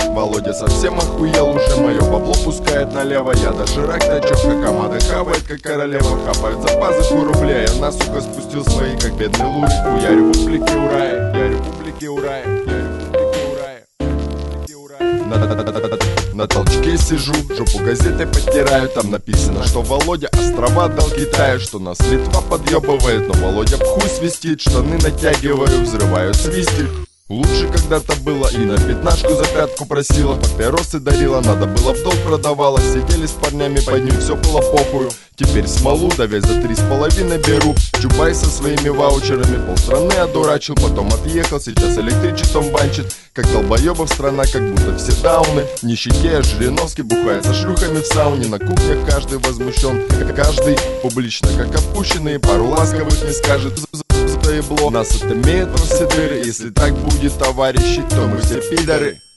Володя совсем охуел уже, мое бабло пускает налево. Я даже рак ночевка, команда хавает как королева. Хапают за пазуху рубля, я на сука спустил свои, как бедный Лурик. Хуярю в публике урая, ярю в публике урая, ярю в публике урая. На толчке сижу, жопу газетой подтираю. Там написано, что Володя острова дал Китаю, что нас Литва подъебывает, но Володя в хуй свистит. Штаны натягиваю, взрываю свистик. Лучше когда-то было, и на пятнашку за пятку просила, папиросы дарила, надо было в долг продавала. Сидели с парнями под ним, все было похую. Теперь смолу, давясь за 3,5 беру. Чубай со своими ваучерами полстраны одурачил, потом отъехал, сейчас электричеством банчит. Как долбоебов страна, как будто все дауны. В нищете, а Жириновский бухает со шлюхами в сауне. На кухнях каждый возмущен, каждый публично как опущенный. Пару ласковых не скажет заебло. Нас отымеют во все дыры, если так будет, товарищи, то мы все пидоры.